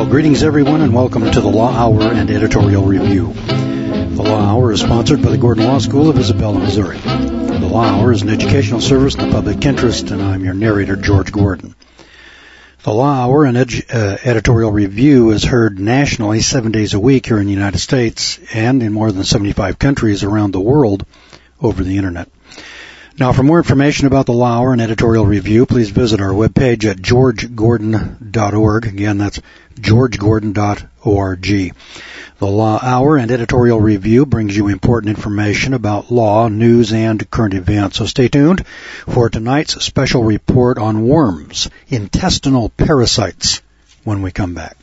Well, greetings everyone and welcome to the Law Hour and Editorial Review. The Law Hour is sponsored by the Gordon Law School of Isabella, Missouri. The Law Hour is an educational service in the public interest, and I'm your narrator, George Gordon. The Law Hour and Editorial Review is heard nationally 7 days a week here in the United States and in more than 75 countries around the world over the Internet. Now, for more information about the Law Hour and Editorial Review, please visit our webpage at georgegordon.org. Again, that's georgegordon.org. The Law Hour and Editorial Review brings you important information about law, news, and current events. So stay tuned for tonight's special report on worms, intestinal parasites, when we come back.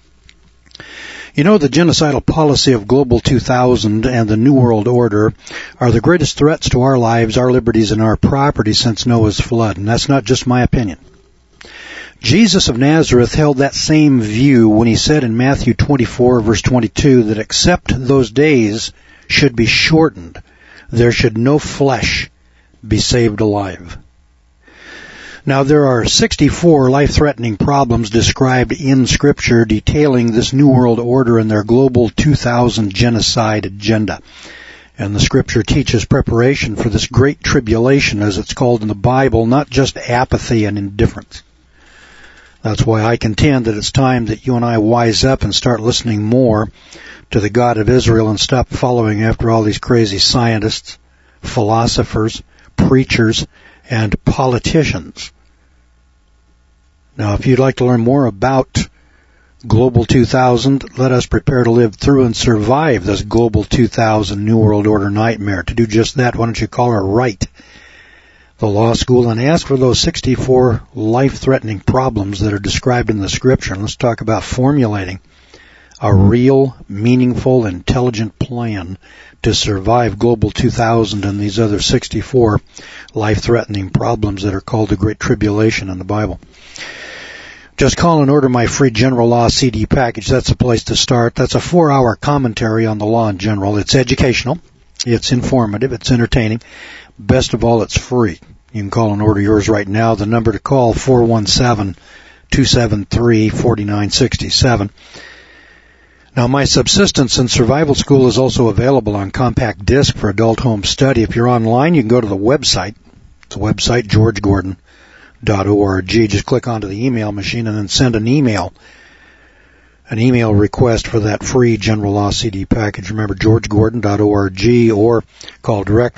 You know, the genocidal policy of Global 2000 and the New World Order are the greatest threats to our lives, our liberties, and our property since Noah's flood. And that's not just my opinion. Jesus of Nazareth held that same view when he said in Matthew 24, verse 22, that except those days should be shortened, there should no flesh be saved alive. Now, there are 64 life-threatening problems described in Scripture detailing this New World Order and their Global 2000 genocide agenda. And the Scripture teaches preparation for this great tribulation, as it's called in the Bible, not just apathy and indifference. That's why I contend that it's time that you and I wise up and start listening more to the God of Israel and stop following after all these crazy scientists, philosophers, preachers, and politicians. Now, if you'd like to learn more about Global 2000, let us prepare to live through and survive this Global 2000 New World Order nightmare. To do just that, why don't you call or write the law school and ask for those 64 life-threatening problems that are described in the Scripture. And let's talk about formulating a real, meaningful, intelligent plan to survive Global 2000 and these other 64 life-threatening problems that are called the Great Tribulation in the Bible. Just call and order my free General Law CD package. That's the place to start. That's a 4-hour commentary on the law in general. It's educational. It's informative. It's entertaining. Best of all, it's free. You can call and order yours right now. The number to call, 417-273-4967. Now, my Subsistence and Survival School is also available on compact disc for adult home study. If you're online, you can go to the website. It's the website, georgegordon.org. Just click onto the email machine and then send an email request for that free General Law CD package. Remember, georgegordon.org, or call direct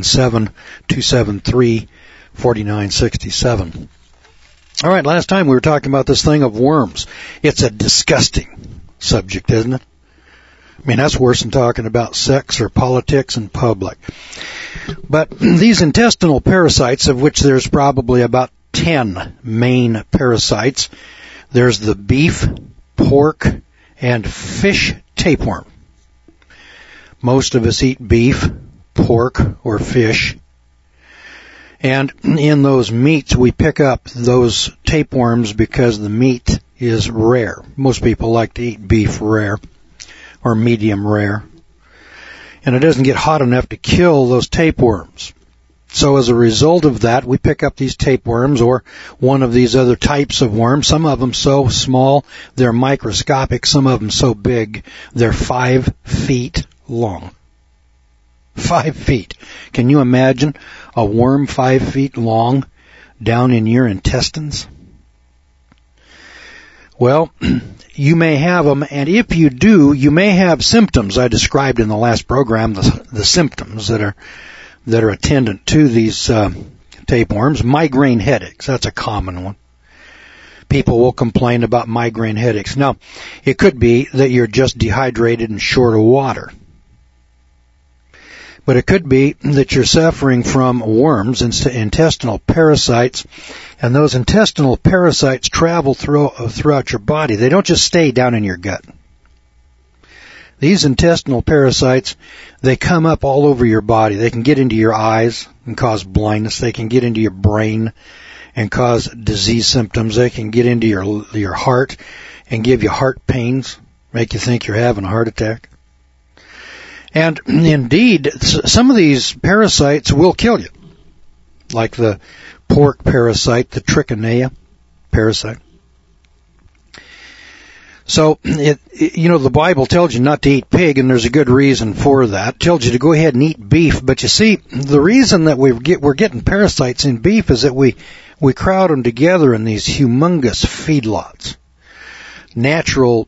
417-273-4967. All right, last time we were talking about this thing of worms. It's a disgusting subject, isn't it? I mean, that's worse than talking about sex or politics in public. But these intestinal parasites, of which there's probably about 10 main parasites, there's the beef, pork, and fish tapeworm. Most of us eat beef, pork, or fish. And in those meats, we pick up those tapeworms because the meat is rare. Most people like to eat beef rare or medium rare. And it doesn't get hot enough to kill those tapeworms. So as a result of that, we pick up these tapeworms or one of these other types of worms. Some of them so small, they're microscopic. Some of them so big, they're 5 feet long. 5 feet. Can you imagine a worm 5 feet long down in your intestines? Well, you may have them, and if you do, you may have symptoms. I described in the last program the symptoms that are attendant to these tapeworms. Migraine headaches, that's a common one. People will complain about migraine headaches. Now, it could be that you're just dehydrated and short of water. But it could be that you're suffering from worms, intestinal parasites, and those intestinal parasites travel throughout your body. They don't just stay down in your gut. These intestinal parasites, they come up all over your body. They can get into your eyes and cause blindness. They can get into your brain and cause disease symptoms. They can get into your heart and give you heart pains, make you think you're having a heart attack. And indeed, some of these parasites will kill you, like the pork parasite, the Trichinaea parasite. So, the Bible tells you not to eat pig, and there's a good reason for that. It tells you to go ahead and eat beef, but you see, the reason that we're getting parasites in beef is that we crowd them together in these humongous feedlots. Natural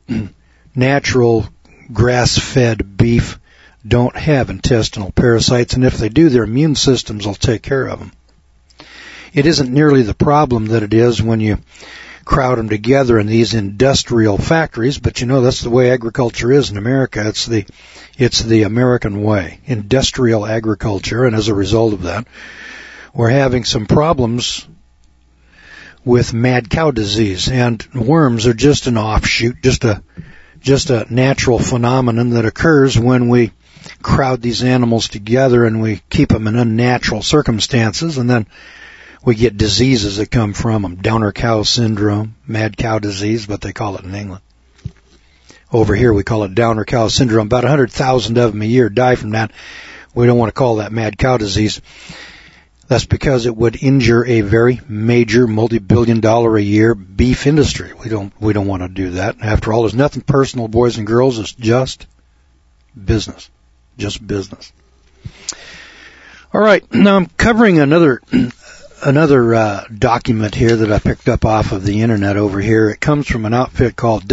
grass-fed beef don't have intestinal parasites, and if they do, their immune systems will take care of them. It isn't nearly the problem that it is when you crowd them together in these industrial factories, but that's the way agriculture is in America. It's the American way, industrial agriculture, and as a result of that, we're having some problems with mad cow disease, and worms are just an offshoot, just a natural phenomenon that occurs when we crowd these animals together and we keep them in unnatural circumstances, and then we get diseases that come from them. Downer cow syndrome, mad cow disease, what they call it in England. Over here we call it Downer cow syndrome. About 100,000 of them a year die from that. We don't want to call that mad cow disease. That's because it would injure a very major multi-billion-dollar a year beef industry. We don't want to do that. After all, there's nothing personal, boys and girls. It's just business. Just business. All right. Now I'm covering another document here that I picked up off of the internet over here. It comes from an outfit called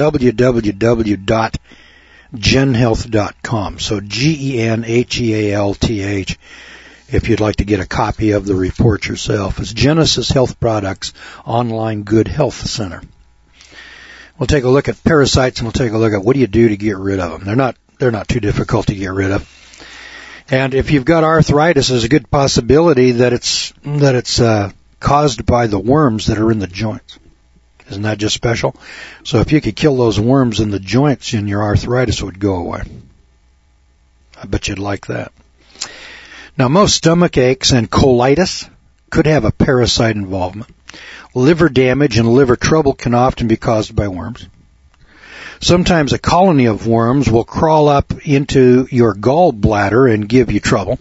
www.genhealth.com. So GENHEALTH. If you'd like to get a copy of the report yourself, it's Genesis Health Products Online Good Health Center. We'll take a look at parasites, and we'll take a look at what do you do to get rid of them. They're not too difficult to get rid of. And if you've got arthritis, there's a good possibility that it's caused by the worms that are in the joints. Isn't that just special? So if you could kill those worms in the joints, then your arthritis would go away. I bet you'd like that. Now, most stomach aches and colitis could have a parasite involvement. Liver damage and liver trouble can often be caused by worms. Sometimes a colony of worms will crawl up into your gallbladder and give you trouble.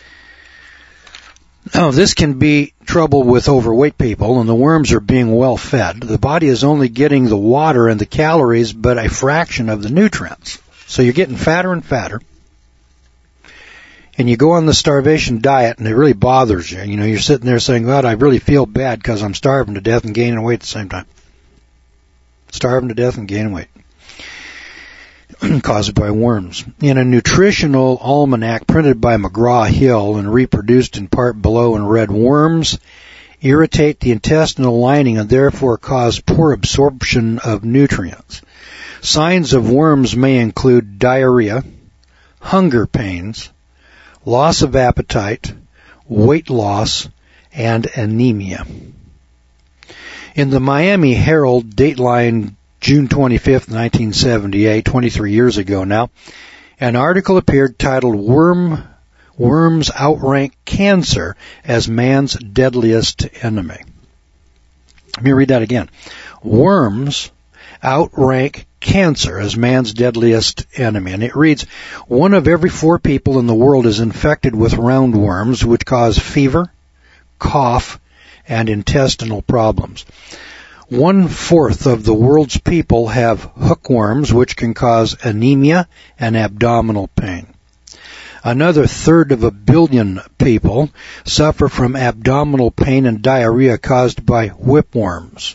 Now, this can be trouble with overweight people, and the worms are being well fed. The body is only getting the water and the calories, but a fraction of the nutrients. So you're getting fatter and fatter. And you go on the starvation diet, and it really bothers you. You're sitting there saying, God, I really feel bad because I'm starving to death and gaining weight at the same time. Starving to death and gaining weight. Caused by worms. In a nutritional almanac printed by McGraw-Hill and reproduced in part below in red, worms irritate the intestinal lining and therefore cause poor absorption of nutrients. Signs of worms may include diarrhea, hunger pains, loss of appetite, weight loss, and anemia. In the Miami Herald, dateline June 25th, 1978, 23 years ago now, an article appeared titled Worms Outrank Cancer as Man's Deadliest Enemy. Let me read that again. Worms outrank cancer as man's deadliest enemy. And it reads, 1 of every 4 people in the world is infected with roundworms, which cause fever, cough, and intestinal problems. 1/4 of the world's people have hookworms, which can cause anemia and abdominal pain. Another 1/3 of a billion people suffer from abdominal pain and diarrhea caused by whipworms.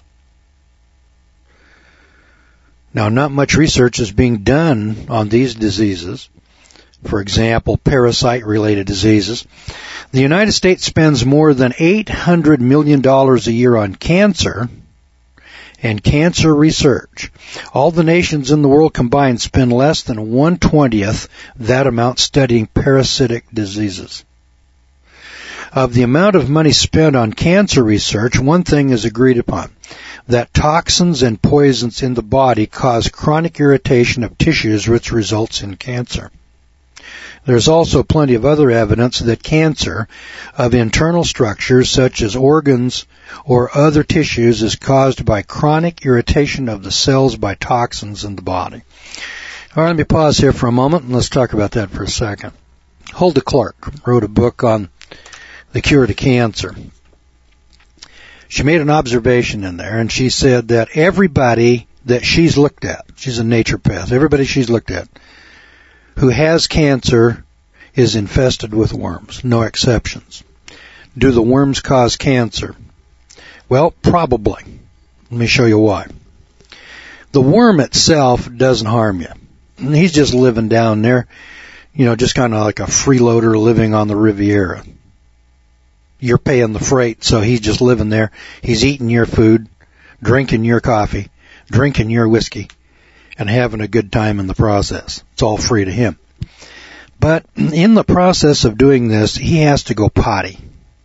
Now, not much research is being done on these diseases. For example, parasite-related diseases. The United States spends more than $800 million a year on cancer and cancer research. All the nations in the world combined spend less than 1/20 that amount studying parasitic diseases. Of the amount of money spent on cancer research, one thing is agreed upon, that toxins and poisons in the body cause chronic irritation of tissues, which results in cancer. There's also plenty of other evidence that cancer of internal structures such as organs or other tissues is caused by chronic irritation of the cells by toxins in the body. All right, let me pause here for a moment and let's talk about that for a second. Hulda Clark wrote a book on the cure to cancer. She made an observation in there, and she said that everybody that she's looked at, she's a naturopath, everybody she's looked at who has cancer is infested with worms, no exceptions. Do the worms cause cancer? Well, probably. Let me show you why. The worm itself doesn't harm you. He's just living down there, just kind of like a freeloader living on the Riviera. You're paying the freight, so he's just living there. He's eating your food, drinking your coffee, drinking your whiskey, and having a good time in the process. It's all free to him. But in the process of doing this, he has to go potty.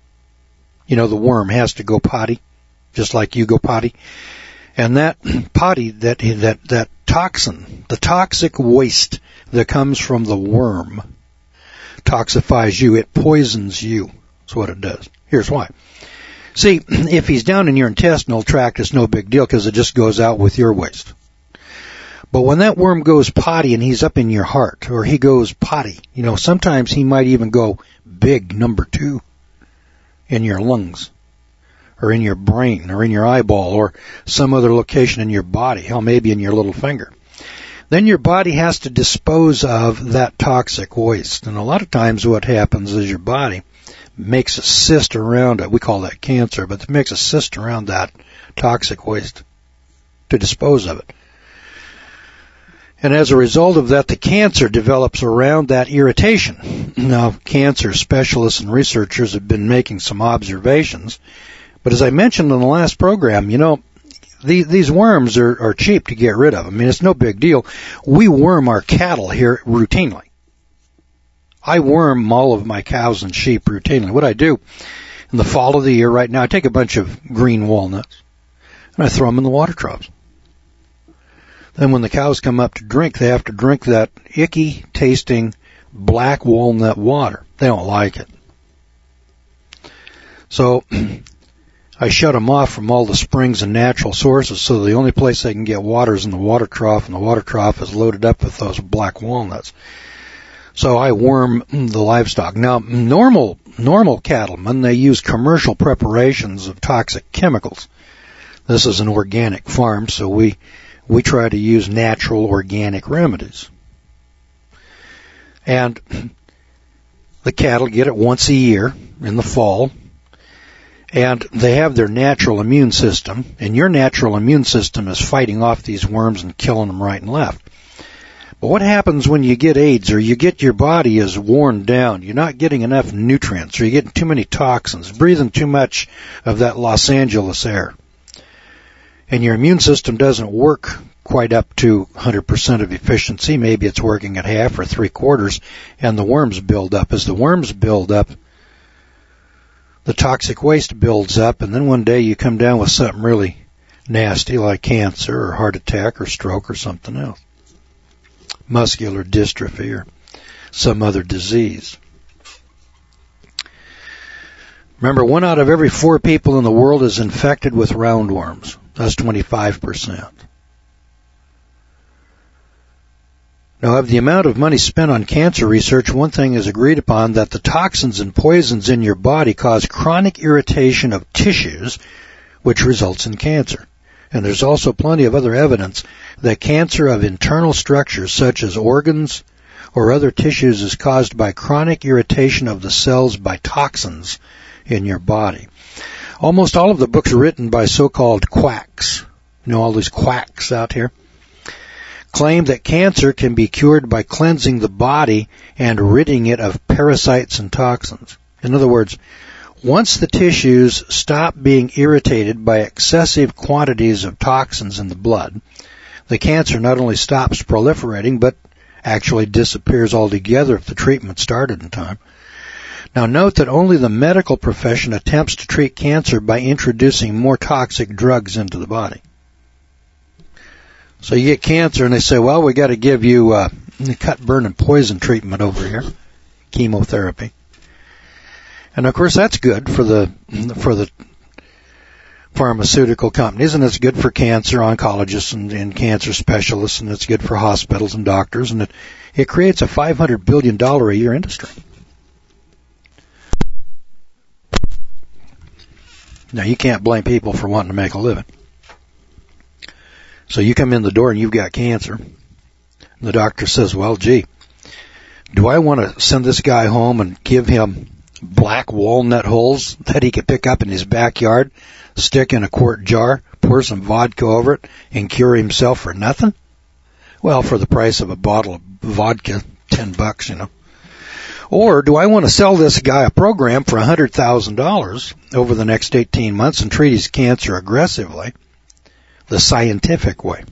The worm has to go potty, just like you go potty. And that potty, that toxin, the toxic waste that comes from the worm, toxifies you. It poisons you. That's what it does. Here's why. See, if he's down in your intestinal tract, it's no big deal because it just goes out with your waste. But when that worm goes potty and he's up in your heart, or he goes potty, sometimes he might even go big, number 2, in your lungs, or in your brain, or in your eyeball, or some other location in your body, hell, maybe in your little finger. Then your body has to dispose of that toxic waste. And a lot of times what happens is your body makes a cyst around it. We call that cancer, but it makes a cyst around that toxic waste to dispose of it. And as a result of that, the cancer develops around that irritation. Now, cancer specialists and researchers have been making some observations. But as I mentioned in the last program, these worms are cheap to get rid of. I mean, it's no big deal. We worm our cattle here routinely. I worm all of my cows and sheep routinely. What I do in the fall of the year right now, I take a bunch of green walnuts and I throw them in the water troughs. Then when the cows come up to drink, they have to drink that icky tasting black walnut water. They don't like it. So I shut them off from all the springs and natural sources, so the only place they can get water is in the water trough, and the water trough is loaded up with those black walnuts. So I worm the livestock. Now, normal cattlemen, they use commercial preparations of toxic chemicals. This is an organic farm, so we try to use natural organic remedies. And the cattle get it once a year in the fall. And they have their natural immune system, and your natural immune system is fighting off these worms and killing them right and left. But what happens when you get AIDS, or you get your body is worn down, you're not getting enough nutrients, or you're getting too many toxins, breathing too much of that Los Angeles air, and your immune system doesn't work quite up to 100% of efficiency, maybe it's working at half or 3/4, and the worms build up. As the worms build up, the toxic waste builds up, and then one day you come down with something really nasty like cancer or heart attack or stroke or something else, muscular dystrophy or some other disease. Remember, 1 out of every 4 people in the world is infected with roundworms. That's 25%. Now, of the amount of money spent on cancer research, one thing is agreed upon, that the toxins and poisons in your body cause chronic irritation of tissues, which results in cancer. And there's also plenty of other evidence that cancer of internal structures, such as organs or other tissues, is caused by chronic irritation of the cells by toxins in your body. Almost all of the books written by so-called quacks, all these quacks out here, claim that cancer can be cured by cleansing the body and ridding it of parasites and toxins. In other words, once the tissues stop being irritated by excessive quantities of toxins in the blood, the cancer not only stops proliferating, but actually disappears altogether if the treatment started in time. Now note that only the medical profession attempts to treat cancer by introducing more toxic drugs into the body. So you get cancer and they say, well, we got to give you cut, burn, and poison treatment over here, chemotherapy. And of course that's good for the pharmaceutical companies, and it's good for cancer oncologists and cancer specialists, and it's good for hospitals and doctors, and it creates a $500 billion a year industry. Now you can't blame people for wanting to make a living. So you come in the door and you've got cancer. The doctor says, well, gee, do I want to send this guy home and give him black walnut holes that he could pick up in his backyard, stick in a quart jar, pour some vodka over it, and cure himself for nothing? Well, for the price of a bottle of vodka, $10, you know. Or do I want to sell this guy a program for $100,000 over the next 18 months and treat his cancer aggressively, the scientific way?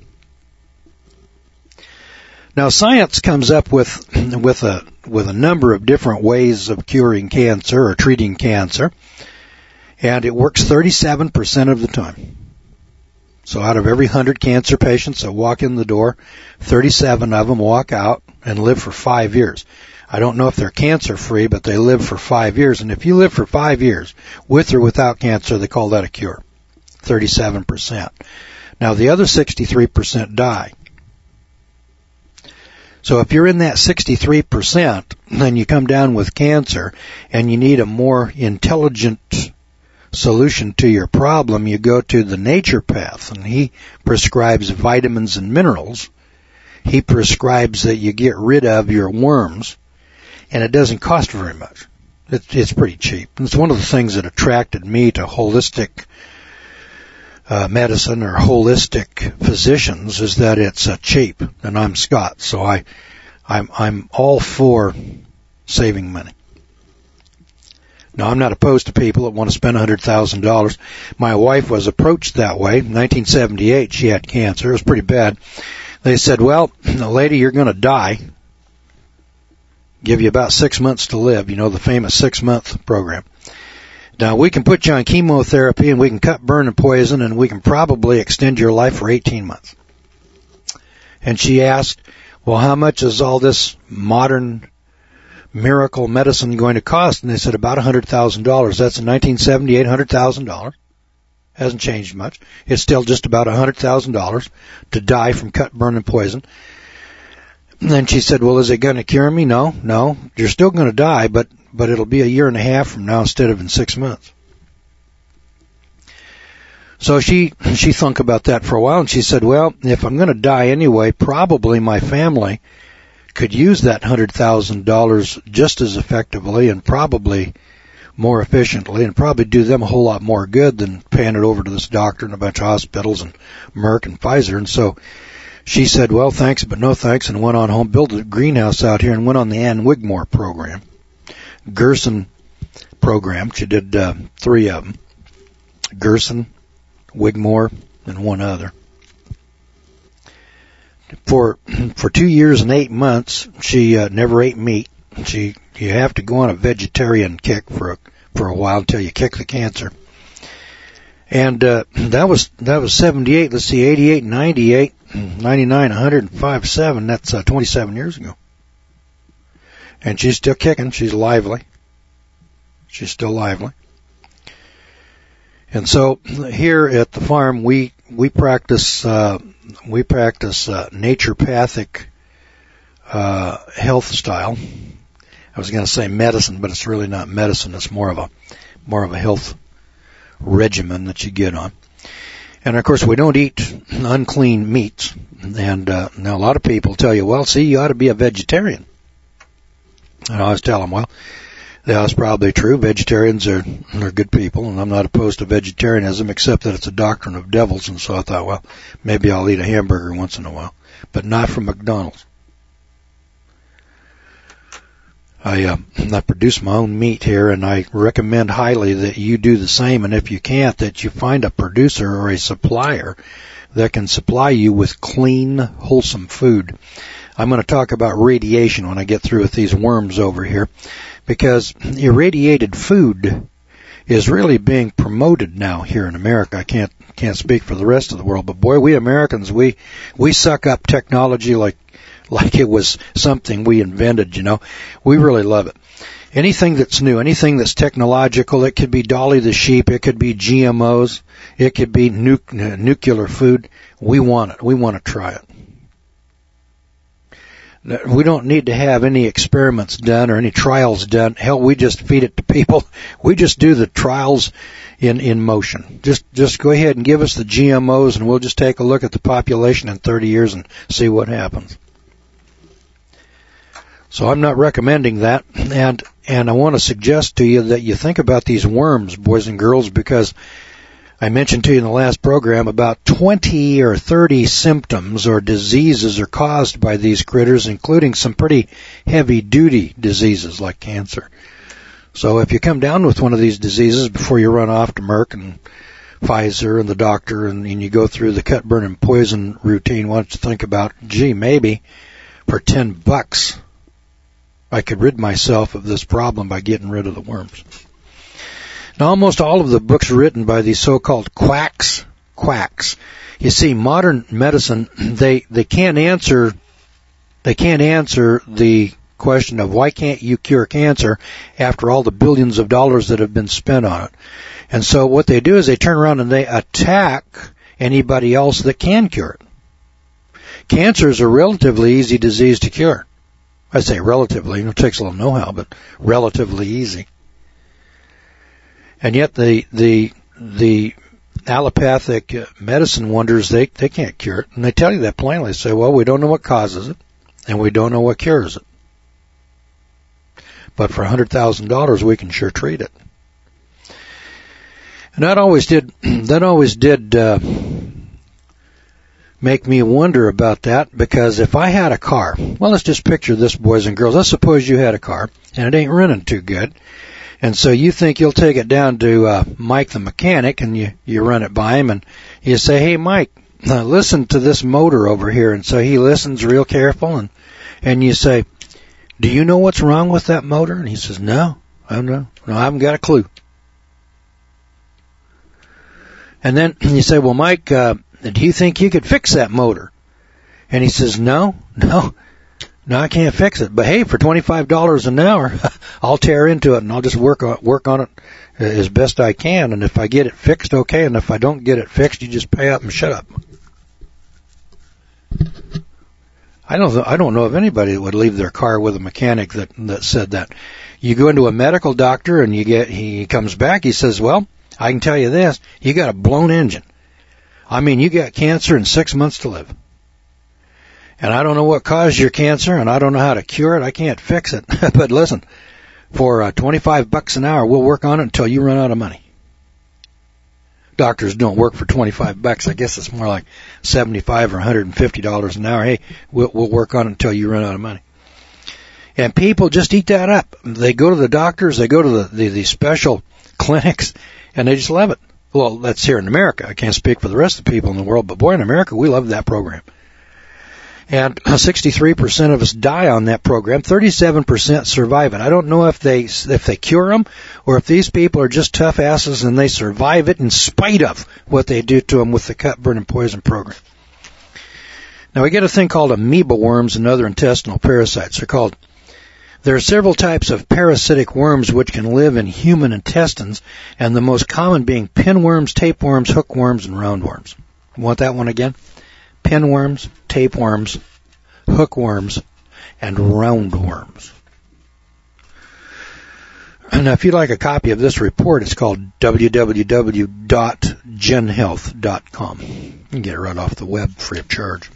Now, science comes up with a number of different ways of curing cancer or treating cancer, and it works 37% of the time. So out of every 100 cancer patients that walk in the door, 37 of them walk out and live for 5 years. I don't know if they're cancer-free, but they live for 5 years. And if you live for 5 years, with or without cancer, they call that a cure. 37%. Now, the other 63% die. So if you're in that 63%, then you come down with cancer and you need a more intelligent solution to your problem, you go to the naturopath, and he prescribes vitamins and minerals. He prescribes that you get rid of your worms, and it doesn't cost very much. It's pretty cheap. And it's one of the things that attracted me to holistic medicine or holistic physicians is that it's cheap, and I'm Scott, so I'm all for saving money. Now, I'm not opposed to people that want to spend $100,000. My wife was approached that way. In 1978, she had cancer. It was pretty bad. They said, well, lady, you're going to die. Give you about 6 months to live. You know, the famous 6-month program. Now, we can put you on chemotherapy, and we can cut, burn, and poison, and we can probably extend your life for 18 months. And she asked, well, how much is all this modern miracle medicine going to cost? And they said about $100,000. That's in 1978, $100,000. Hasn't changed much. It's still just about $100,000 to die from cut, burn, and poison. And then she said, well, is it going to cure me? No. You're still going to die, but it'll be a year and a half from now instead of in 6 months. So she thunk about that for a while, and she said, well, if I'm going to die anyway, probably my family could use that $100,000 just as effectively and probably more efficiently, and probably do them a whole lot more good than paying it over to this doctor and a bunch of hospitals and Merck and Pfizer. And so she said, well, thanks, but no thanks, and went on home, built a greenhouse out here, and went on the Ann Wigmore program, Gerson program. She did 3 of them, Gerson, Wigmore, and one other. For 2 years and 8 months, she never ate meat. You have to go on a vegetarian kick for a while until you kick the cancer. And that was 78. Let's see, 88, 98, 99, 105, 7. That's 27 years ago. And she's still kicking. She's lively. She's still lively. And so here at the farm, we practice naturopathic health style. I was going to say medicine, but it's really not medicine. It's more of a health regimen that you get on. And of course, we don't eat unclean meats. And now a lot of people tell you, well, see, you ought to be a vegetarian. And I always tell them, well, that's probably true. Vegetarians are good people, and I'm not opposed to vegetarianism, except that it's a doctrine of devils. And so I thought, well, maybe I'll eat a hamburger once in a while, but not from McDonald's. I produce my own meat here, and I recommend highly that you do the same. And if you can't, that you find a producer or a supplier that can supply you with clean, wholesome food. I'm going to talk about radiation when I get through with these worms over here, because irradiated food is really being promoted now here in America. I can't speak for the rest of the world, but boy, we Americans, we suck up technology like it was something we invented, you know. We really love it. Anything that's new, anything that's technological, it could be Dolly the sheep, it could be GMOs, it could be nuclear food. We want it. We want to try it. We don't need to have any experiments done or any trials done. Hell, we just feed it to people. We just do the trials in motion. Just go ahead and give us the GMOs, and we'll just take a look at the population in 30 years and see what happens. So I'm not recommending that, and I want to suggest to you that you think about these worms, boys and girls, because I mentioned to you in the last program about 20 or 30 symptoms or diseases are caused by these critters, including some pretty heavy-duty diseases like cancer. So if you come down with one of these diseases before you run off to Merck and Pfizer and the doctor and you go through the cut, burn, and poison routine, why don't you think about, gee, maybe for $10 I could rid myself of this problem by getting rid of the worms. Now, almost all of the books written by these so-called quacks. You see, modern medicine, they can't answer the question of why can't you cure cancer after all the billions of dollars that have been spent on it. And so what they do is they turn around and they attack anybody else that can cure it. Cancer is a relatively easy disease to cure. I say relatively, it takes a little know-how, but relatively easy. And yet the allopathic medicine wonders, they can't cure it. And they tell you that plainly. They say, well, we don't know what causes it, and we don't know what cures it. But for $100,000, we can sure treat it. And that always did make me wonder about that, because if I had a car, well, let's just picture this, boys and girls. Let's suppose you had a car, and it ain't running too good. And so you think you'll take it down to Mike the mechanic, and you run it by him, and you say, hey, Mike, listen to this motor over here. And so he listens real careful, and you say, do you know what's wrong with that motor? And he says, no, I don't know. No, I haven't got a clue. And then you say, well, Mike, do you think you could fix that motor? And he says, no, I can't fix it. But hey, for $25 an hour, I'll tear into it and I'll just work on it as best I can. And if I get it fixed, okay. And if I don't get it fixed, you just pay up and shut up. I don't know of anybody that would leave their car with a mechanic that said that. You go into a medical doctor and he comes back, he says, well, I can tell you this, you got a blown engine. I mean, you got cancer and 6 months to live. And I don't know what caused your cancer, and I don't know how to cure it. I can't fix it. But listen, for $25 an hour, we'll work on it until you run out of money. Doctors don't work for $25. I guess it's more like $75 or $150 an hour. Hey, we'll work on it until you run out of money. And people just eat that up. They go to the doctors, they go to the special clinics, and they just love it. Well, that's here in America. I can't speak for the rest of the people in the world, but boy, in America, we love that program. And 63% of us die on that program. 37% survive it. I don't know if they cure them or if these people are just tough asses and they survive it in spite of what they do to them with the cut, burn, and poison program. Now, we get a thing called amoeba worms and other intestinal parasites. There are several types of parasitic worms which can live in human intestines, and the most common being pinworms, tapeworms, hookworms, and roundworms. Want that one again? Pinworms, tapeworms, hookworms, and roundworms. Now, if you'd like a copy of this report, it's called www.genhealth.com. You can get it right off the web free of charge.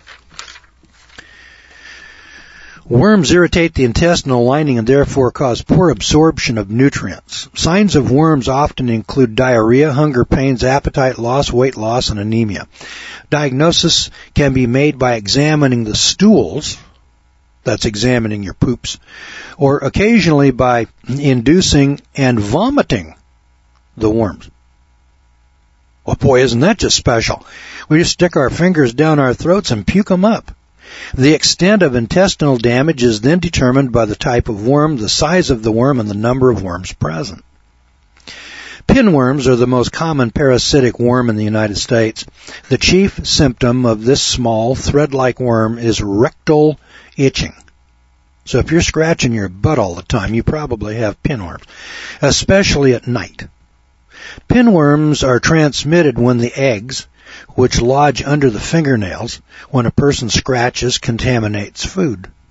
Worms irritate the intestinal lining and therefore cause poor absorption of nutrients. Signs of worms often include diarrhea, hunger pains, appetite loss, weight loss, and anemia. Diagnosis can be made by examining the stools, that's examining your poops, or occasionally by inducing and vomiting the worms. Oh boy, isn't that just special? We just stick our fingers down our throats and puke them up. The extent of intestinal damage is then determined by the type of worm, the size of the worm, and the number of worms present. Pinworms are the most common parasitic worm in the United States. The chief symptom of this small, thread-like worm is rectal itching. So if you're scratching your butt all the time, you probably have pinworms, especially at night. Pinworms are transmitted when the eggs, which lodge under the fingernails when a person scratches, contaminates food.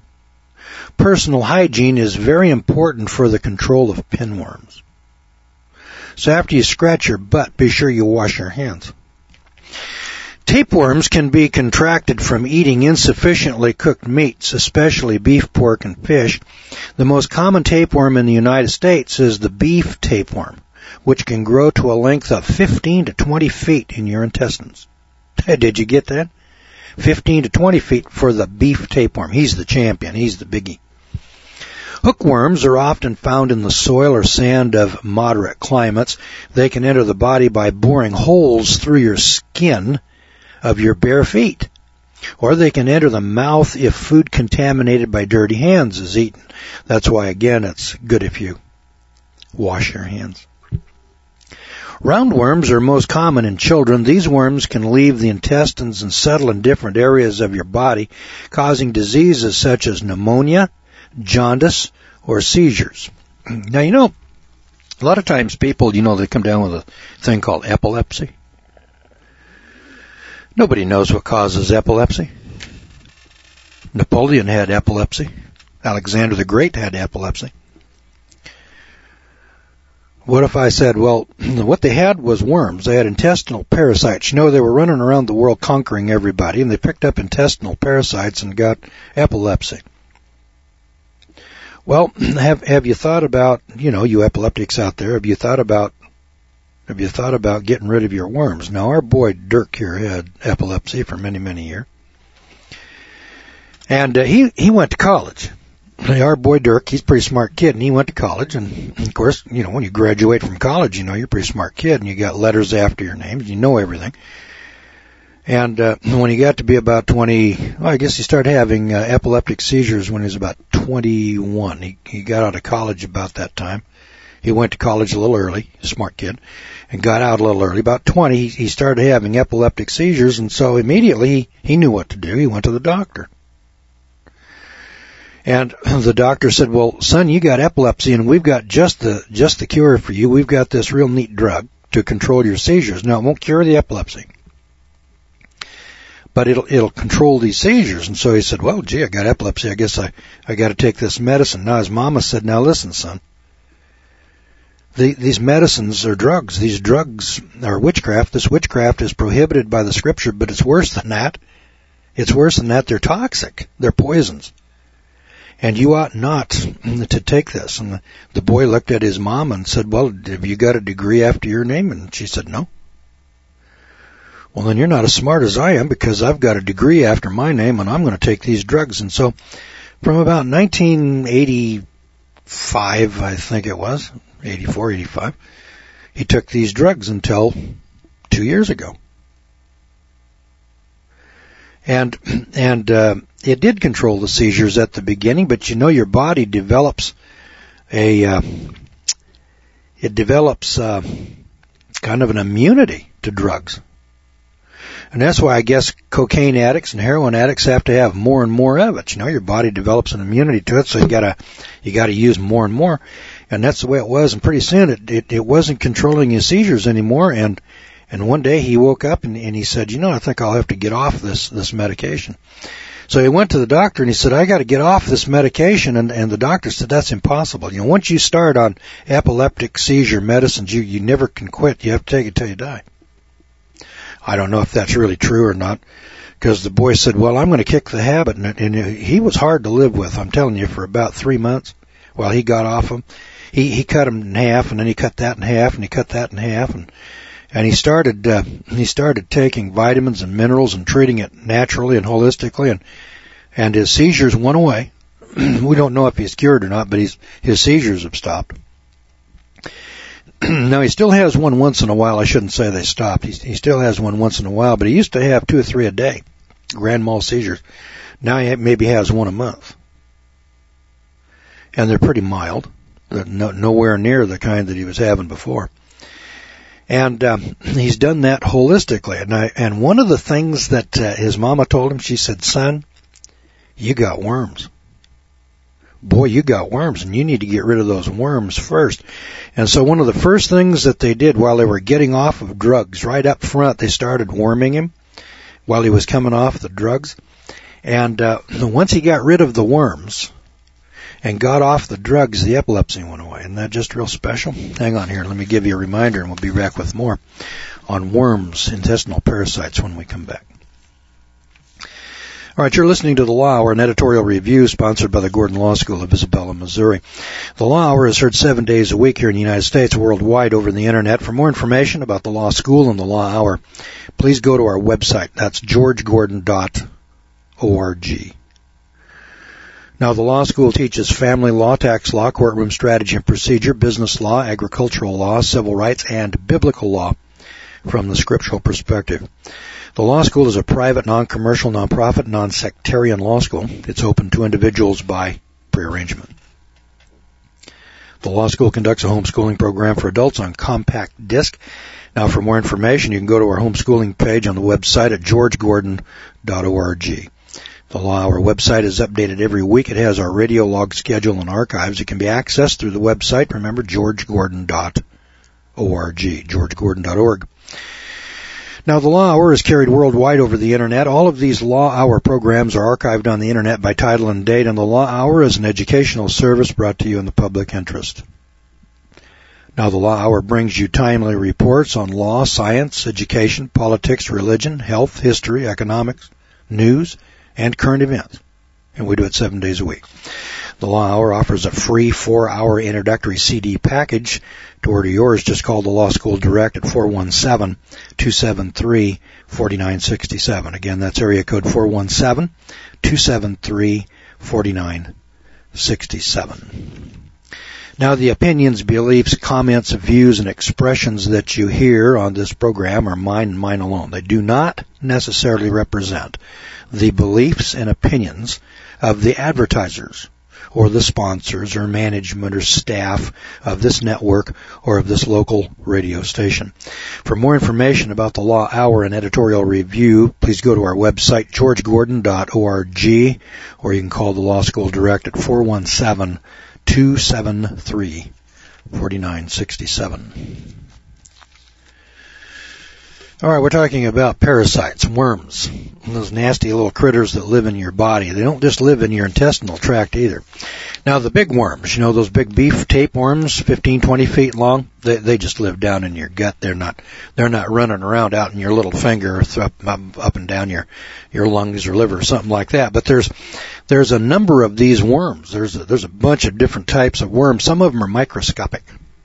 Personal hygiene is very important for the control of pinworms. So after you scratch your butt, be sure you wash your hands. Tapeworms can be contracted from eating insufficiently cooked meats, especially beef, pork, and fish. The most common tapeworm in the United States is the beef tapeworm, which can grow to a length of 15 to 20 feet in your intestines. Did you get that? 15 to 20 feet for the beef tapeworm. He's the champion. He's the biggie. Hookworms are often found in the soil or sand of moderate climates. They can enter the body by boring holes through your skin of your bare feet, or they can enter the mouth if food contaminated by dirty hands is eaten. That's why, again, it's good if you wash your hands. Roundworms are most common in children. These worms can leave the intestines and settle in different areas of your body, causing diseases such as pneumonia, jaundice, or seizures. Now, a lot of times people, they come down with a thing called epilepsy. Nobody knows what causes epilepsy. Napoleon had epilepsy. Alexander the Great had epilepsy. What if I said, well, what they had was worms. They had intestinal parasites. They were running around the world conquering everybody, and they picked up intestinal parasites and got epilepsy. Well, have you thought about, you epileptics out there, have you thought about getting rid of your worms? Now, our boy Dirk here had epilepsy for many, many years. And he went to college. Our boy Dirk, he's a pretty smart kid, and he went to college. And, of course, when you graduate from college, you're a pretty smart kid, and you got letters after your name, you know everything. And when he got to be about 20, I guess he started having epileptic seizures when he was about 21. He got out of college about that time. He went to college a little early, smart kid, and got out a little early. About 20, he started having epileptic seizures, and so immediately he knew what to do. He went to the doctor. And the doctor said, well, son, you got epilepsy, and we've got just the cure for you. We've got this real neat drug to control your seizures. Now, it won't cure the epilepsy, but it'll control these seizures. And so he said, well, gee, I got epilepsy. I guess I got to take this medicine. Now, his mama said, now listen, son. These medicines are drugs. These drugs are witchcraft. This witchcraft is prohibited by the Scripture, but it's worse than that. It's worse than that. They're toxic. They're poisons. And you ought not to take this. And the boy looked at his mom and said, well, have you got a degree after your name? And she said, no. Well, then you're not as smart as I am, because I've got a degree after my name, and I'm going to take these drugs. And so from about 1985, I think it was, 84, 85, he took these drugs until 2 years ago. And it did control the seizures at the beginning, but your body develops kind of an immunity to drugs. And that's why I guess cocaine addicts and heroin addicts have to have more and more of it. Your body develops an immunity to it, so you gotta use more and more. And that's the way it was. And pretty soon it wasn't controlling his seizures anymore. And one day he woke up and he said, I think I'll have to get off this medication. So he went to the doctor and he said, I got to get off this medication. And the doctor said, that's impossible. Once you start on epileptic seizure medicines, you never can quit. You have to take it till you die. I don't know if that's really true or not, because the boy said, well, I'm going to kick the habit. And he was hard to live with, I'm telling you, for about 3 months while he got off them. He cut them in half, and then he cut that in half, and he cut that in half, and he started taking vitamins and minerals and treating it naturally and holistically, and his seizures went away. We don't know if he's cured or not, but his seizures have stopped. Now, he still has one once in a while. I shouldn't say they stopped. He still has one once in a while, but he used to have 2 or 3 a day, grand mal seizures. Now he maybe has one a month. And they're pretty mild. They're nowhere near the kind that he was having before. And he's done that holistically. And one of the things that his mama told him, she said, son, you got worms. Boy, you got worms, and you need to get rid of those worms first. And so one of the first things that they did while they were getting off of drugs, right up front, they started worming him while he was coming off the drugs. And once he got rid of the worms, and got off the drugs, the epilepsy went away. Isn't that just real special? Hang on here. Let me give you a reminder, and we'll be back with more on worms, intestinal parasites, when we come back. All right, you're listening to The Law Hour, an editorial review sponsored by the Gordon Law School of Isabella, Missouri. The Law Hour is heard 7 days a week here in the United States, worldwide over the Internet. For more information about the Law School and the Law Hour, please go to our website. That's georgegordon.org. Now, the law school teaches family law, tax law, courtroom strategy and procedure, business law, agricultural law, civil rights, and biblical law from the scriptural perspective. The law school is a private, non-commercial, non-profit, non-sectarian law school. It's open to individuals by prearrangement. The law school conducts a homeschooling program for adults on compact disc. Now, for more information, you can go to our homeschooling page on the website at georgegordon.org. The Law Hour website is updated every week. It has our radio log schedule and archives. It can be accessed through the website. Remember, georgegordon.org, georgegordon.org. Now, the Law Hour is carried worldwide over the Internet. All of these Law Hour programs are archived on the Internet by title and date, and the Law Hour is an educational service brought to you in the public interest. Now, the Law Hour brings you timely reports on law, science, education, politics, religion, health, history, economics, news, and current events. And we do it 7 days a week. The Law Hour offers a free 4-hour introductory CD package. To order yours, just call the Law School Direct at 417-273-4967. Again, that's area code 417-273-4967. Now, the opinions, beliefs, comments, views, and expressions that you hear on this program are mine and mine alone. They do not necessarily represent the beliefs and opinions of the advertisers or the sponsors or management or staff of this network or of this local radio station. For more information about the Law Hour and editorial review, please go to our website, georgegordon.org, or you can call the Law School Direct at 417-273-4967. All right, we're talking about parasites, worms, those nasty little critters that live in your body. They don't just live in your intestinal tract either. Now, the big worms, you know, those big beef tapeworms, 15, 20 feet long, they just live down in your gut. They're not running around out in your little finger or up and down your lungs or liver or something like that. But there's a number of these worms. There's a bunch of different types of worms. Some of them are microscopic.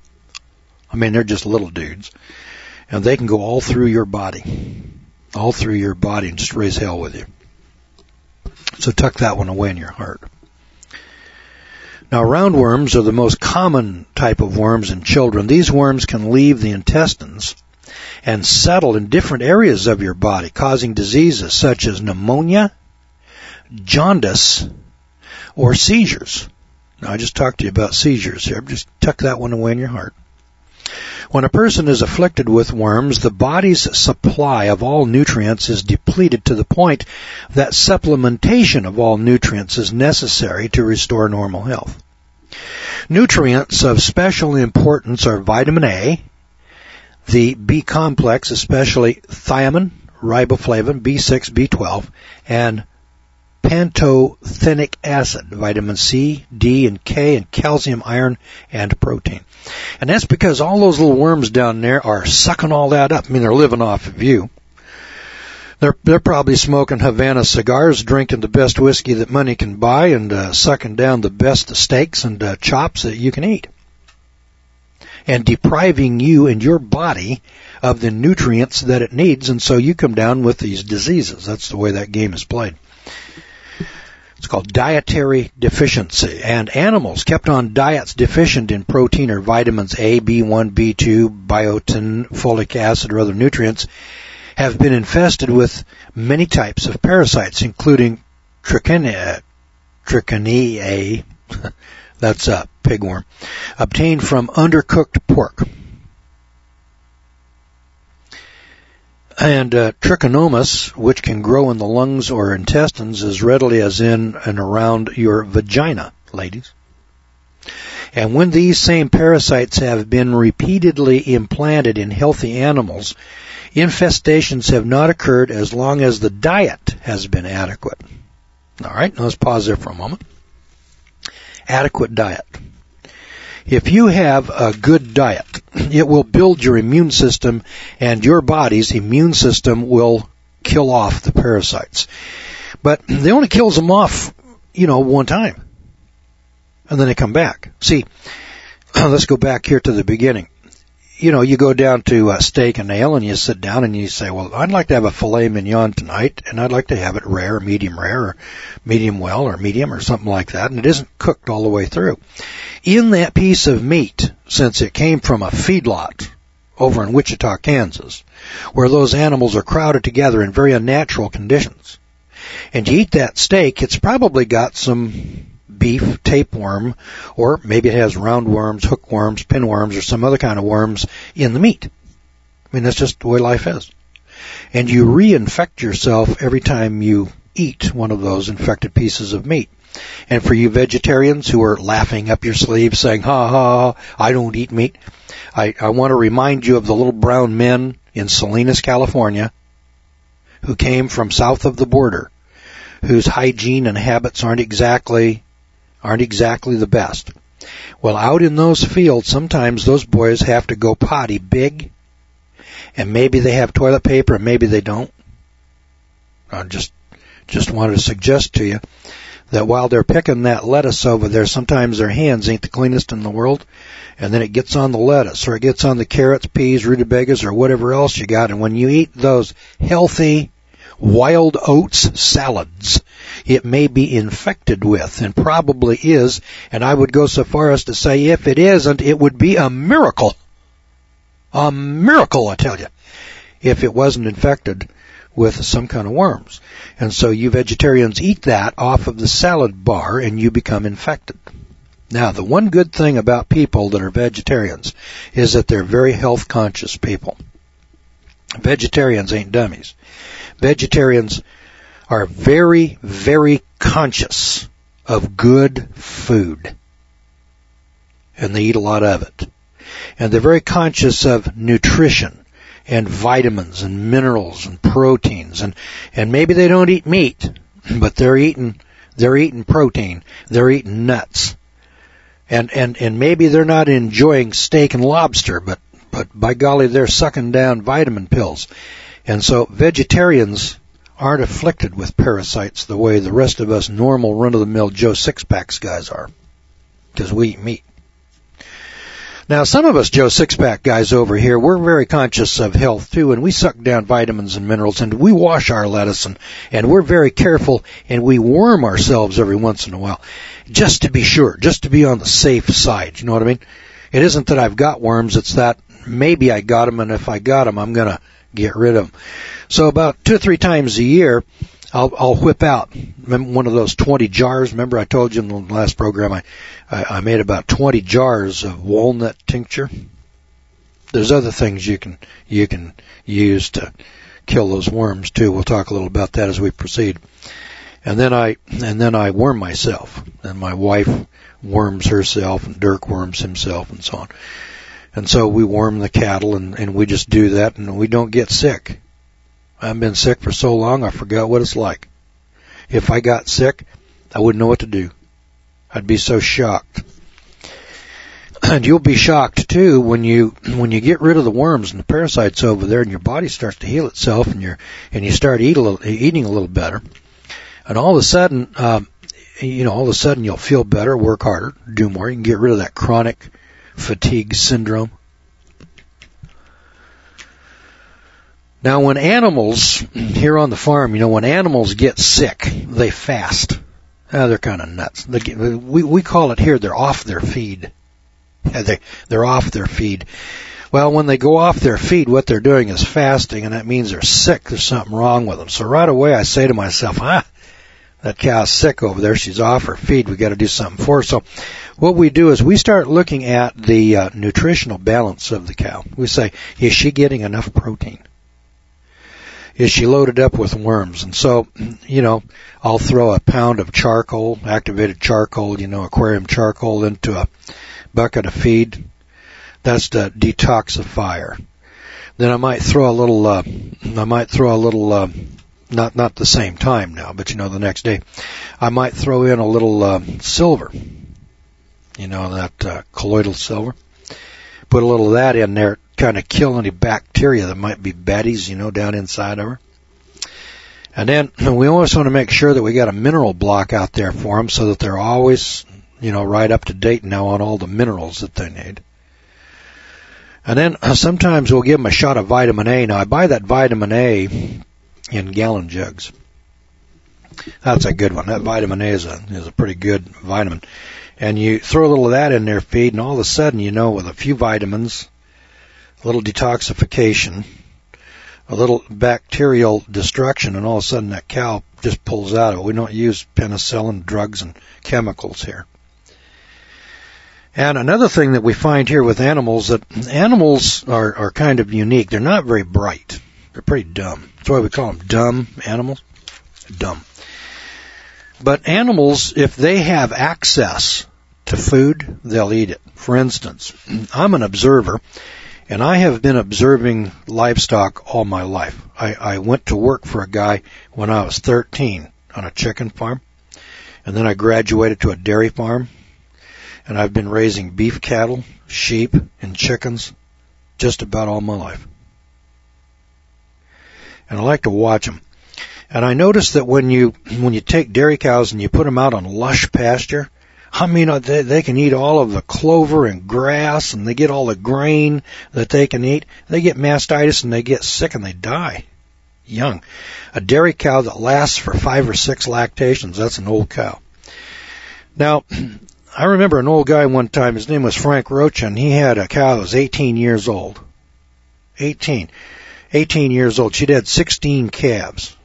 I mean, they're just little dudes. And they can go all through your body, and just raise hell with you. So tuck that one away in your heart. Now, roundworms are the most common type of worms in children. These worms can leave the intestines and settle in different areas of your body, causing diseases such as pneumonia, jaundice, or seizures. Now, I just talked to you about seizures here. Just tuck that one away in your heart. When a person is afflicted with worms, the body's supply of all nutrients is depleted to the point that supplementation of all nutrients is necessary to restore normal health. Nutrients of special importance are vitamin A, the B complex, especially thiamine, riboflavin, B6, B12, and pantothenic acid, vitamin C, D, and K, and calcium, iron, and protein. And that's because all those little worms down there are sucking all that up. I mean, they're living off of you. They're probably smoking Havana cigars, drinking the best whiskey that money can buy, and sucking down the best steaks and chops that you can eat. And depriving you and your body of the nutrients that it needs, and so you come down with these diseases. That's the way that game is played. It's called dietary deficiency. And animals kept on diets deficient in protein or vitamins A, B1, B2, biotin, folic acid, or other nutrients have been infested with many types of parasites, including trichiniae, that's a pigworm, obtained from undercooked pork. And trichomonas, which can grow in the lungs or intestines as readily as in and around your vagina, ladies. And when these same parasites have been repeatedly implanted in healthy animals, infestations have not occurred as long as the diet has been adequate. All right, now let's pause there for a moment. adequate diet. If you have a good diet, it will build your immune system, and your body's immune system will kill off the parasites. But they only kills them off, one time. And then they come back. See, let's go back here to the beginning. You go down to Steak and Ale and you sit down and you say, well, I'd like to have a filet mignon tonight, and I'd like to have it rare, or medium well, or medium, or something like that, and it isn't cooked all the way through. In that piece of meat, since it came from a feedlot over in Wichita, Kansas, where those animals are crowded together in very unnatural conditions, and you eat that steak, it's probably got some beef tapeworm, or maybe it has roundworms, hookworms, pinworms, or some other kind of worms in the meat. I mean, that's just the way life is. And you reinfect yourself every time you eat one of those infected pieces of meat. And for you vegetarians who are laughing up your sleeves saying, ha ha, I don't eat meat, I want to remind you of the little brown men in Salinas, California, who came from south of the border, whose hygiene and habits aren't exactly the best. Well, out in those fields, sometimes those boys have to go potty big, and maybe they have toilet paper, and maybe they don't. I just wanted to suggest to you that while they're picking that lettuce over there, sometimes their hands ain't the cleanest in the world, and then it gets on the lettuce, or it gets on the carrots, peas, rutabagas, or whatever else you got, and when you eat those healthy wild oats salads, it may be infected with, and probably is, and I would go so far as to say if it isn't, it would be a miracle. A miracle, I tell you, if it wasn't infected with some kind of worms. And so you vegetarians eat that off of the salad bar and you become infected. Now, the one good thing about people that are vegetarians is that they're very health conscious people. Vegetarians ain't dummies. Vegetarians are very, very conscious of good food. And they eat a lot of it. And they're very conscious of nutrition and vitamins and minerals and proteins. And maybe they don't eat meat, but they're eating protein. They're eating nuts. And maybe they're not enjoying steak and lobster, but by golly, they're sucking down vitamin pills. And so vegetarians aren't afflicted with parasites the way the rest of us normal run-of-the-mill Joe Sixpacks guys are, because we eat meat. Now, some of us Joe Sixpack guys over here, we're very conscious of health too, and we suck down vitamins and minerals, and we wash our lettuce, and we're very careful, and we worm ourselves every once in a while, just to be sure, just to be on the safe side. You know what I mean? It isn't that I've got worms, it's that maybe I got them, and if I got them, I'm going to get rid of them. So about 2 or 3 times a year, I'll whip out one of those 20 jars. Remember I told you in the last program I made about 20 jars of walnut tincture. There's other things you can use to kill those worms too. We'll talk a little about that as we proceed. And then I worm myself, and my wife worms herself, and Dirk worms himself, and so on. And so we worm the cattle, and we just do that, and we don't get sick. I've been sick for so long, I forgot what it's like. If I got sick, I wouldn't know what to do. I'd be so shocked. And you'll be shocked too when you get rid of the worms and the parasites over there, and your body starts to heal itself, and you start eating a little better. And all of a sudden, you'll feel better, work harder, do more. You can get rid of that chronic fatigue syndrome. Now, when animals, here on the farm, when animals get sick, they fast. They're kind of nuts. We call it here, they're off their feed. They're off their feed. Well, when they go off their feed, what they're doing is fasting, and that means they're sick. There's something wrong with them. So right away I say to myself, that cow's sick over there. She's off her feed. We've got to do something for her. So what we do is we start looking at the nutritional balance of the cow. We say, is she getting enough protein? Is she loaded up with worms? And so, I'll throw a pound of charcoal, activated charcoal, aquarium charcoal, into a bucket of feed. That's the detoxifier. Then I might throw a little, not the same time now, but the next day, I might throw in a little silver. that colloidal silver. Put a little of that in there, kind of kill any bacteria that might be baddies, down inside of her. And then we always want to make sure that we got a mineral block out there for them so that they're always, right up to date now on all the minerals that they need. And then sometimes we'll give them a shot of vitamin A. Now, I buy that vitamin A in gallon jugs. That's a good one. That vitamin A is a pretty good vitamin. And you throw a little of that in their feed, and all of a sudden, with a few vitamins, a little detoxification, a little bacterial destruction, and all of a sudden that cow just pulls out of it. We don't use penicillin, drugs, and chemicals here. And another thing that we find here with animals, that animals are kind of unique. They're not very bright. They're pretty dumb. That's why we call them dumb animals. Dumb. But animals, if they have access to food, they'll eat it. For instance, I'm an observer, and I have been observing livestock all my life. I went to work for a guy when I was 13 on a chicken farm, and then I graduated to a dairy farm. And I've been raising beef cattle, sheep, and chickens just about all my life. And I like to watch them. And I noticed that when you take dairy cows and you put them out on lush pasture, they can eat all of the clover and grass, and they get all the grain that they can eat. They get mastitis and they get sick and they die young. A dairy cow that lasts for 5 or 6 lactations, that's an old cow. Now, I remember an old guy one time, his name was Frank Rocha, and he had a cow that was 18 years old. 18 years old. She'd had 16 calves.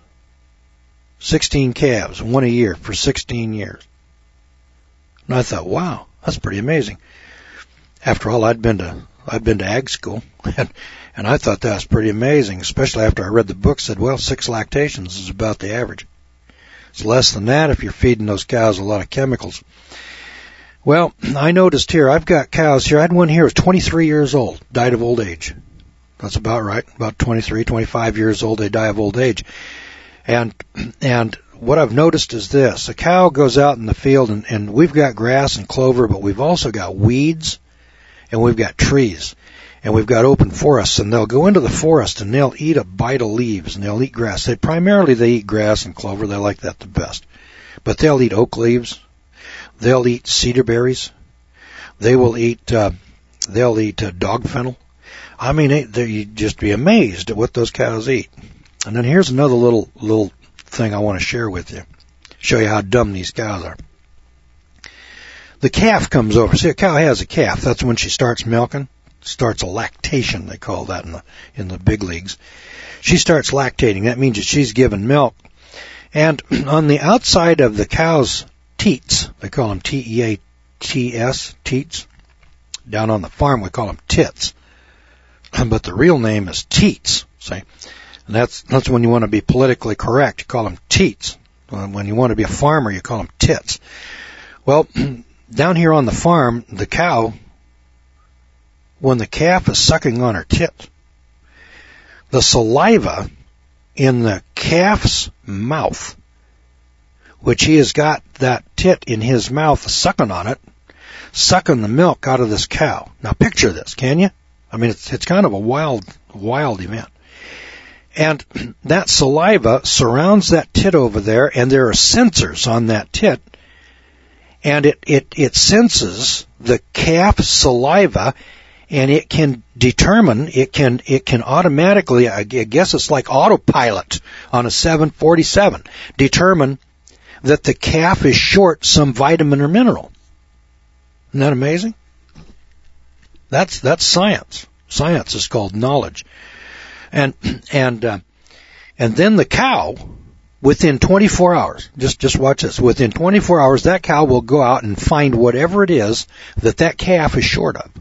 16 calves, one a year for 16 years. And I thought, wow, that's pretty amazing. After all, I'd been to ag school, and I thought that was pretty amazing, especially after I read the book said, 6 lactations is about the average. It's less than that if you're feeding those cows a lot of chemicals. Well, I noticed here, I've got cows here. I had one here who was 23 years old, died of old age. That's about right. About 23, 25 years old, they die of old age. And what I've noticed is this. A cow goes out in the field, and we've got grass and clover, but we've also got weeds, and we've got trees, and we've got open forests, and they'll go into the forest, and they'll eat a bite of leaves, and they'll eat grass. They eat grass and clover. They like that the best. But they'll eat oak leaves. They'll eat cedar berries. They'll eat dog fennel. You'd just be amazed at what those cows eat. And then here's another little thing I want to share with you. Show you how dumb these cows are. The calf comes over. See, a cow has a calf. That's when she starts milking. Starts a lactation, they call that in the big leagues. She starts lactating. That means that she's giving milk. And on the outside of the cow's teats, they call them T-E-A-T-S, teats. Down on the farm, we call them tits. But the real name is teats, see? And that's when you want to be politically correct. You call them teats. When you want to be a farmer, you call them tits. Well, down here on the farm, the cow, when the calf is sucking on her tit, the saliva in the calf's mouth, which he has got that tit in his mouth sucking on it, sucking the milk out of this cow. Now picture this, can you? It's kind of a wild event. And that saliva surrounds that tit over there, and there are sensors on that tit, and it senses the calf's saliva, and it can determine, it can automatically, I guess it's like autopilot on a 747, determine that the calf is short some vitamin or mineral. Isn't that amazing? That's science. Science is called knowledge. And then the cow, within 24 hours, just watch this, within 24 hours, that cow will go out and find whatever it is that calf is short of.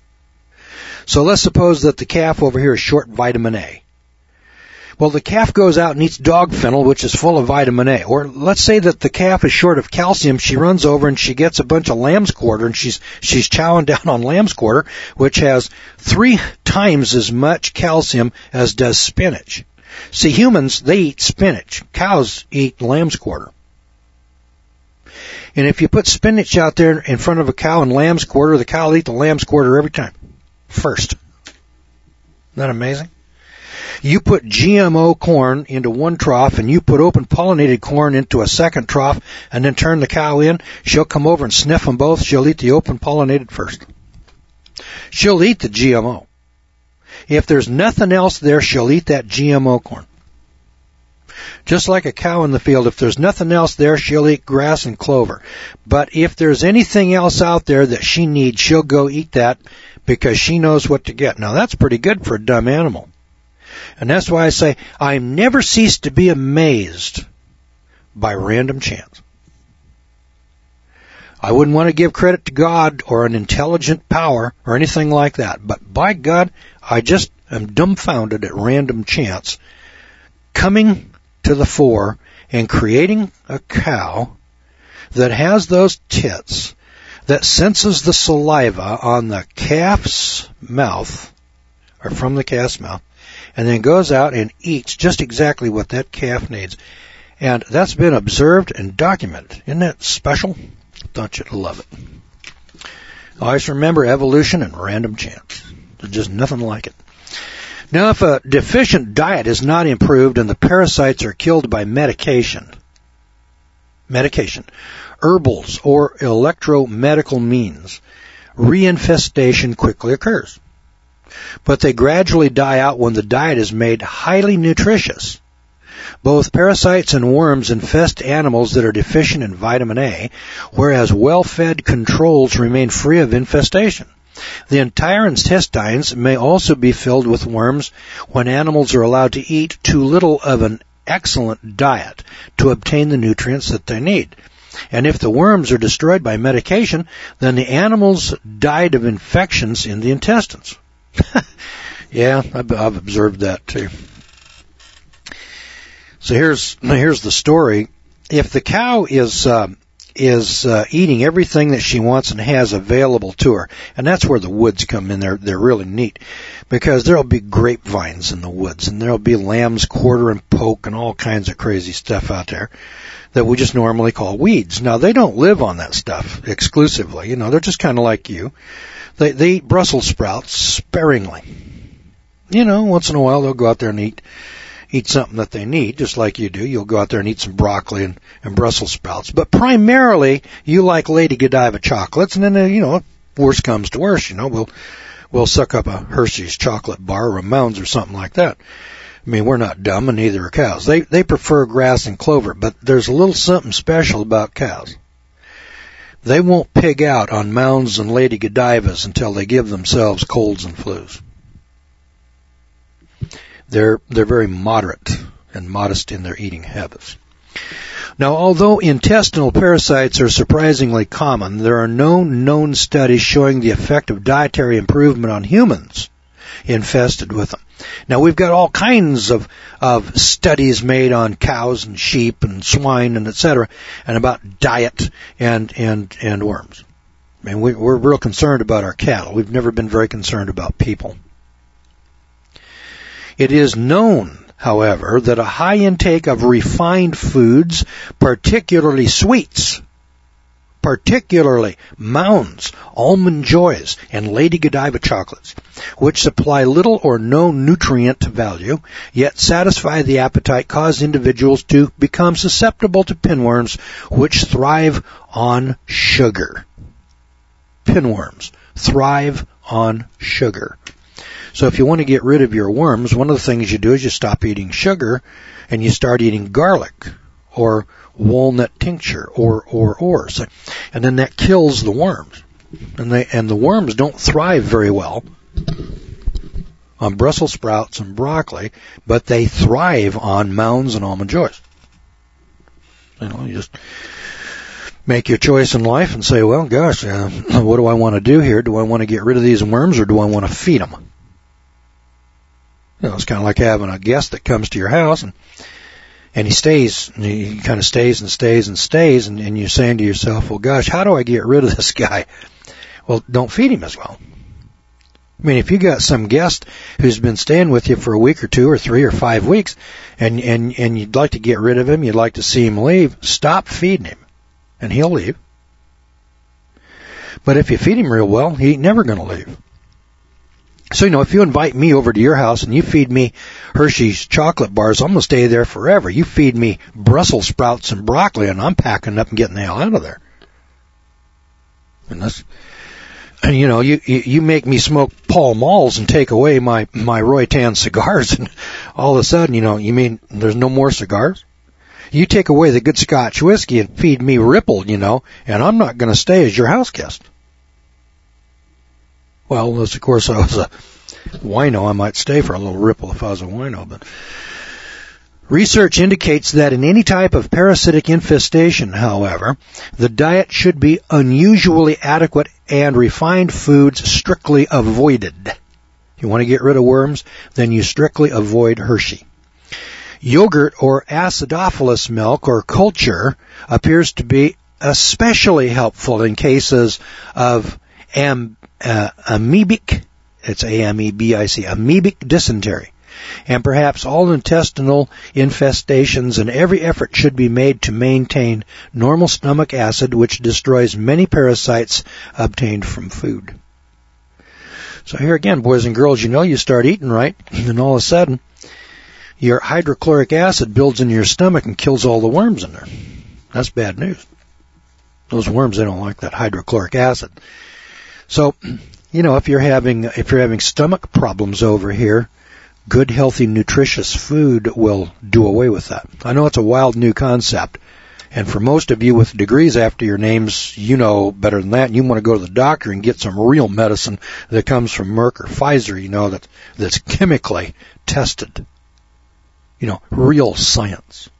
So let's suppose that the calf over here is short vitamin A. Well, the calf goes out and eats dog fennel, which is full of vitamin A. Or let's say that the calf is short of calcium. She runs over and she gets a bunch of lamb's quarter, and she's chowing down on lamb's quarter, which has 3 times as much calcium as does spinach. See, humans, they eat spinach. Cows eat lamb's quarter. And if you put spinach out there in front of a cow and lamb's quarter, the cow will eat the lamb's quarter every time. First. Isn't that amazing? You put GMO corn into one trough and you put open pollinated corn into a second trough and then turn the cow in, she'll come over and sniff them both. She'll eat the open pollinated first. She'll eat the GMO. If there's nothing else there, she'll eat that GMO corn. Just like a cow in the field, if there's nothing else there, she'll eat grass and clover. But if there's anything else out there that she needs, she'll go eat that because she knows what to get. Now, that's pretty good for a dumb animal. And that's why I say I never cease to be amazed by random chance. I wouldn't want to give credit to God or an intelligent power or anything like that. But by God, I just am dumbfounded at random chance coming to the fore and creating a cow that has those tits, that senses the saliva on the calf's mouth, or from the calf's mouth, and then goes out and eats just exactly what that calf needs. And that's been observed and documented. Isn't that special? Don't you love it? Always remember evolution and random chance. There's just nothing like it. Now, if a deficient diet is not improved and the parasites are killed by medication, herbals, or electromedical means, reinfestation quickly occurs. But they gradually die out when the diet is made highly nutritious. Both parasites and worms infest animals that are deficient in vitamin A, whereas well-fed controls remain free of infestation. The entire intestines may also be filled with worms when animals are allowed to eat too little of an excellent diet to obtain the nutrients that they need. And if the worms are destroyed by medication, then the animals died of infections in the intestines. Yeah, I've observed that too. So here's the story. If the cow is eating everything that she wants and has available to her, and that's where the woods come in. They're really neat because there'll be grapevines in the woods, and there'll be lamb's quarter and poke and all kinds of crazy stuff out there that we just normally call weeds. Now, they don't live on that stuff exclusively. They're just kind of like you. They eat Brussels sprouts sparingly. Once in a while they'll go out there and eat something that they need, just like you do. You'll go out there and eat some broccoli and Brussels sprouts. But primarily, you like Lady Godiva chocolates, and then, worst comes to worst, we'll suck up a Hershey's chocolate bar or a Mounds or something like that. I mean, we're not dumb, and neither are cows. They prefer grass and clover, but there's a little something special about cows. They won't pig out on Mounds and Lady Godivas until they give themselves colds and flus. They're very moderate and modest in their eating habits. Now, although intestinal parasites are surprisingly common, there are no known studies showing the effect of dietary improvement on humans infested with them. Now, we've got all kinds of studies made on cows and sheep and swine and etc. and about diet and worms. I mean, we're real concerned about our cattle. We've never been very concerned about people. It is known, however, that a high intake of refined foods, particularly sweets, particularly Mounds, Almond Joys, and Lady Godiva chocolates, which supply little or no nutrient value, yet satisfy the appetite, cause individuals to become susceptible to pinworms, which thrive on sugar. Pinworms thrive on sugar. So if you want to get rid of your worms, one of the things you do is you stop eating sugar and you start eating garlic or walnut tincture or so, and then that kills the worms. And the worms don't thrive very well on Brussels sprouts and broccoli, but they thrive on Mounds and Almond Joys. You just make your choice in life and say, well, gosh, what do I want to do here? Do I want to get rid of these worms or do I want to feed them? It's kind of like having a guest that comes to your house and he stays, and he kind of stays and stays and stays, and you're saying to yourself, well, gosh, how do I get rid of this guy? Well, don't feed him as well. I mean, if you got some guest who's been staying with you for a week or 2 or 3 or 5 weeks, and you'd like to get rid of him, you'd like to see him leave, stop feeding him. and he'll leave. But if you feed him real well, he ain't never going to leave. So, if you invite me over to your house and you feed me Hershey's chocolate bars, I'm going to stay there forever. You feed me Brussels sprouts and broccoli, and I'm packing up and getting the hell out of there. And you make me smoke Pall Malls and take away my Roy Tan cigars, and all of a sudden, you mean there's no more cigars? You take away the good Scotch whiskey and feed me Ripple, and I'm not going to stay as your house guest. Well, unless, of course, I was a wino, I might stay for a little Ripple if I was a wino, but research indicates that in any type of parasitic infestation, however, the diet should be unusually adequate and refined foods strictly avoided. If you want to get rid of worms, then you strictly avoid Hershey. Yogurt or acidophilus milk or culture appears to be especially helpful in cases of amoebic, it's A-M-E-B-I-C, amoebic dysentery. And perhaps all intestinal infestations, and every effort should be made to maintain normal stomach acid, which destroys many parasites obtained from food. So here again, boys and girls, you start eating right, and all of a sudden, your hydrochloric acid builds in your stomach and kills all the worms in there. That's bad news. Those worms, they don't like that hydrochloric acid. So, if you're having stomach problems over here, good, healthy, nutritious food will do away with that. I know it's a wild new concept, and for most of you with degrees after your names, you know better than that, and you want to go to the doctor and get some real medicine that comes from Merck or Pfizer, that's chemically tested. Real science.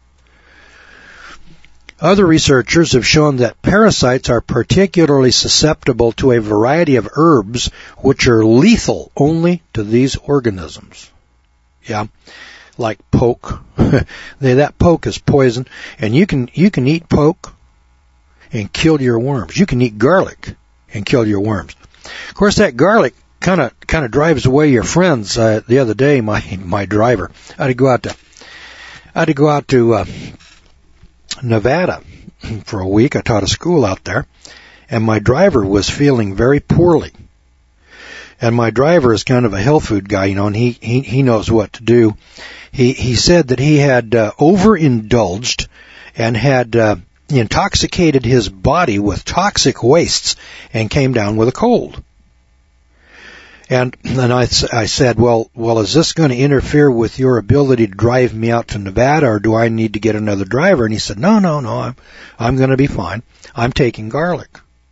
Other researchers have shown that parasites are particularly susceptible to a variety of herbs which are lethal only to these organisms. Yeah, like poke. That poke is poison, and you can eat poke and kill your worms. You can eat garlic and kill your worms. Of course, that garlic kind of drives away your friends. The other day, my driver, I had to go out to Nevada for a week. I taught a school out there, and my driver was feeling very poorly. And my driver is kind of a health food guy, and he knows what to do. He said that he had overindulged and had intoxicated his body with toxic wastes and came down with a cold. And I said, well, is this going to interfere with your ability to drive me out to Nevada, or do I need to get another driver? And he said, no, I'm going to be fine. I'm taking garlic.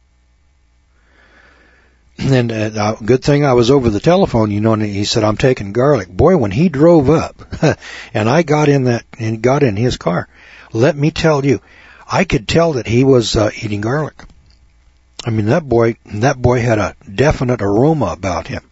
And good thing I was over the telephone, and he said, I'm taking garlic. Boy, when he drove up, and I got in his car, let me tell you, I could tell that he was eating garlic. I mean, that boy had a definite aroma about him.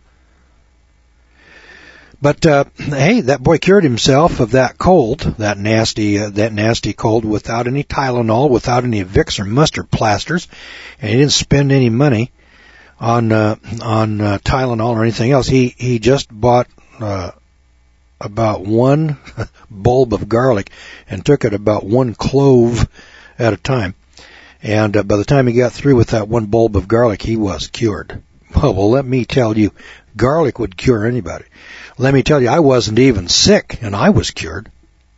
But hey, that boy cured himself of that cold, that nasty cold, without any Tylenol, without any Vicks or mustard plasters, and he didn't spend any money on Tylenol or anything else. He just bought about one bulb of garlic and took it about one clove at a time. And by the time he got through with that one bulb of garlic, he was cured. Well, let me tell you, garlic would cure anybody. Let me tell you, I wasn't even sick, and I was cured.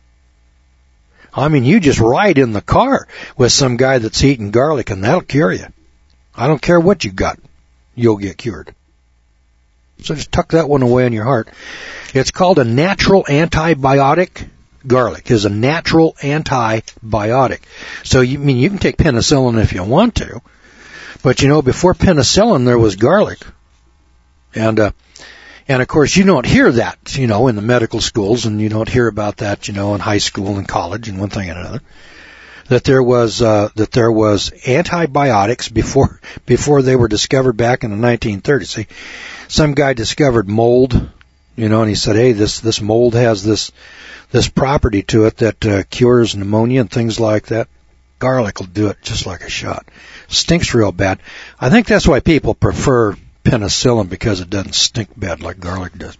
I mean, you just ride in the car with some guy that's eating garlic, and that'll cure you. I don't care what you got, you'll get cured. So just tuck that one away in your heart. It's called a natural antibiotic. Garlic is a natural antibiotic. So you can take penicillin if you want to, but before penicillin there was garlic, and of course you don't hear that in the medical schools, and you don't hear about that in high school and college and one thing and another, that there was antibiotics before they were discovered back in the 1930s. See, some guy discovered mold, and he said, hey, this mold has this property to it that cures pneumonia and things like that. Garlic will do it just like a shot. Stinks real bad. I think that's why people prefer penicillin, because it doesn't stink bad like garlic does.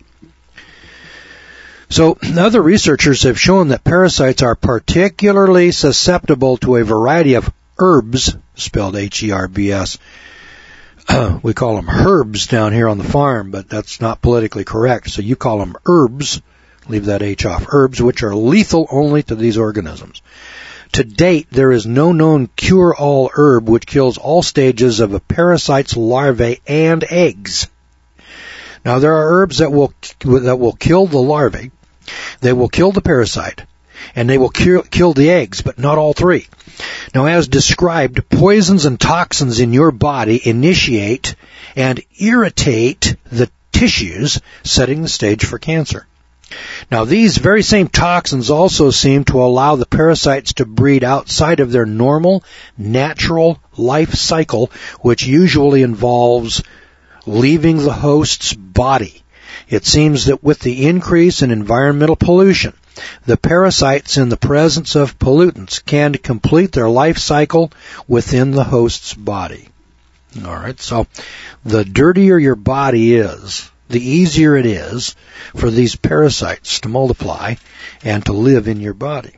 So other researchers have shown that parasites are particularly susceptible to a variety of herbs, spelled H-E-R-B-S. We call them herbs down here on the farm, but that's not politically correct. So you call them herbs, leave that H off, herbs, which are lethal only to these organisms. To date, there is no known cure-all herb which kills all stages of a parasite's larvae and eggs. Now, there are herbs that will kill the larvae, they will kill the parasite, and they will kill the eggs, but not all three. Now, as described, poisons and toxins in your body initiate and irritate the tissues, setting the stage for cancer. Now, these very same toxins also seem to allow the parasites to breed outside of their normal, natural life cycle, which usually involves leaving the host's body. It seems that with the increase in environmental pollution, the parasites in the presence of pollutants can complete their life cycle within the host's body. All right, so the dirtier your body is, the easier it is for these parasites to multiply and to live in your body.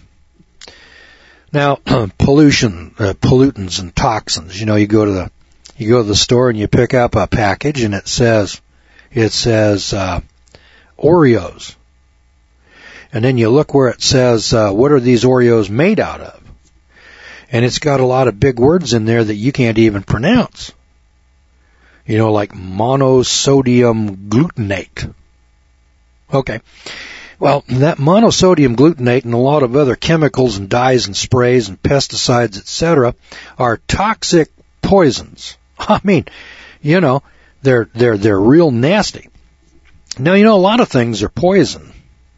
Now, pollutants and toxins. You know, you go to the store and you pick up a package and it says Oreos. And then you look where it says, what are these Oreos made out of? And it's got a lot of big words in there that you can't even pronounce. You know, like monosodium glutamate. Okay. Well, that monosodium glutamate and a lot of other chemicals and dyes and sprays and pesticides, etc., are toxic poisons. I mean, you know, they're real nasty. Now, you know, a lot of things are poison,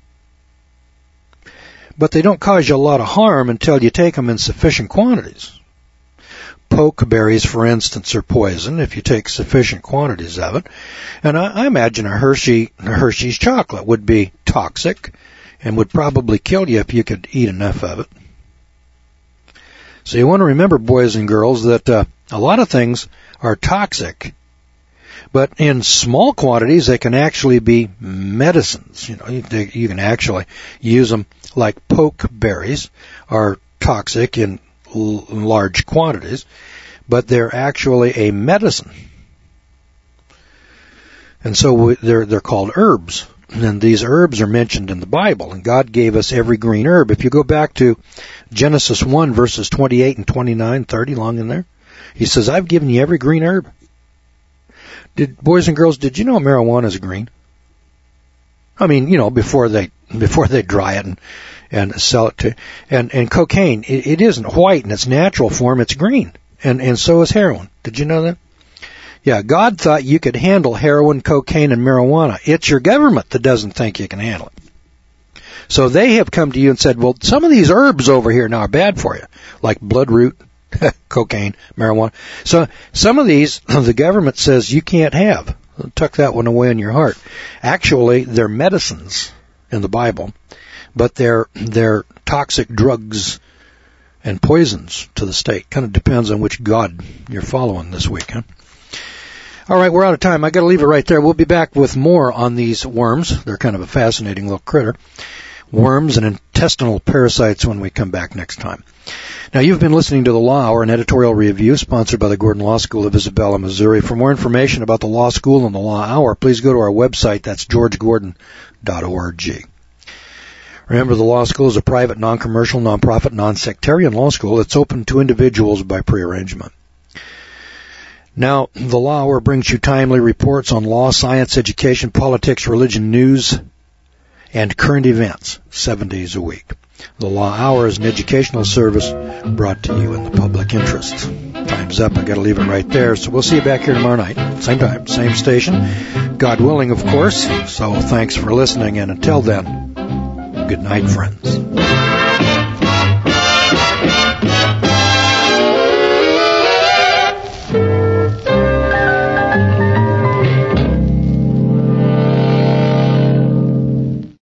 but they don't cause you a lot of harm until you take them in sufficient quantities. Pokeberries, for instance, are poison if you take sufficient quantities of it. And I imagine a Hershey's chocolate would be toxic and would probably kill you if you could eat enough of it. So you want to remember, boys and girls, that a lot of things are toxic, but in small quantities they can actually be medicines. You know, you can actually use them, like pokeberries are toxic in large quantities, but they're actually a medicine. And so they're called herbs. And these herbs are mentioned in the Bible, and God gave us every green herb. If you go back to Genesis 1, verses 28 and 29, 30, long in there, he says, I've given you every green herb. Boys and girls, did you know marijuana is green? I mean, you know, before they dry it and sell it to, and cocaine, it isn't white in its natural form, it's green. And so is heroin. Did you know that? Yeah, God thought you could handle heroin, cocaine, and marijuana. It's your government that doesn't think you can handle it. So they have come to you and said, well, some of these herbs over here now are bad for you, like bloodroot, cocaine, marijuana. So some of these, the government says you can't have. Tuck that one away in your heart. Actually, they're medicines in the Bible, but they're toxic drugs and poisons to the state. Kind of depends on which God you're following this week, huh? All right, we're out of time. I got to leave it right there. We'll be back with more on these worms. They're kind of a fascinating little critter. Worms and intestinal parasites when we come back next time. Now, you've been listening to The Law Hour, an editorial review sponsored by the Gordon Law School of Isabella, Missouri. For more information about the Law School and the Law Hour, please go to our website. That's georgegordon.org. Remember, the Law School is a private, non-commercial, non-profit, non-sectarian law school that's open to individuals by prearrangement. Now, the Law Hour brings you timely reports on law, science, education, politics, religion, news, and current events 7 days a week. The Law Hour is an educational service brought to you in the public interest. Time's up. I got to leave it right there. So we'll see you back here tomorrow night. Same time, same station. God willing, of course. So thanks for listening. And until then, good night, friends.